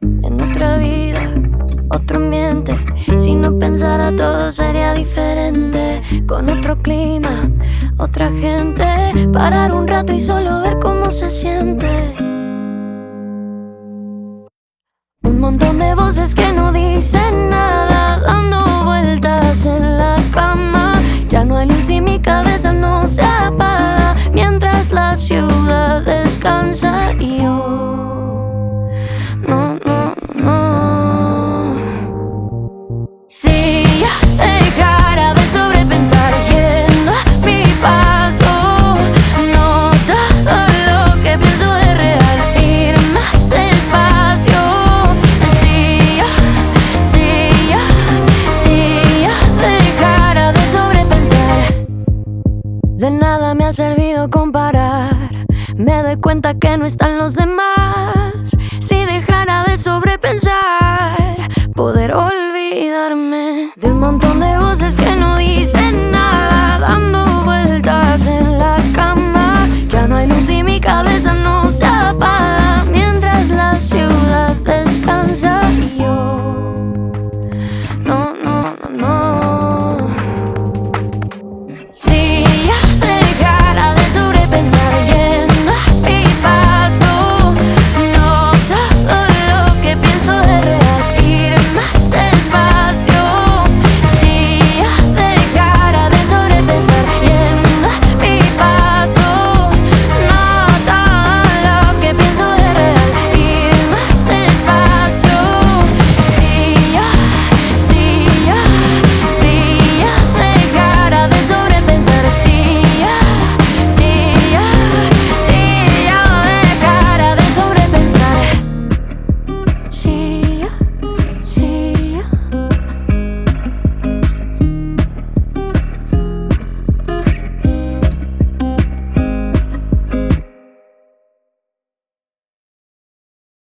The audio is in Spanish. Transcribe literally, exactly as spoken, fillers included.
en otra vida, otro ambiente. Si no pensara todo sería diferente, con otro clima, otra gente. Parar un rato y solo ver cómo se siente. Un montón de voces que no dicen nada, dando vueltas en la cama. Ya no hay luz y mi cabeza no se apaga, mientras la ciudad descansa y yo no, no, no. Si ya dejara de sobrepensar yendo a mi paso, no todo lo que pienso de real, ir más despacio. Si ya, si ya, si ya dejara de sobrepensar, de nada me ha servido comparar. Me doy cuenta que no están los demás.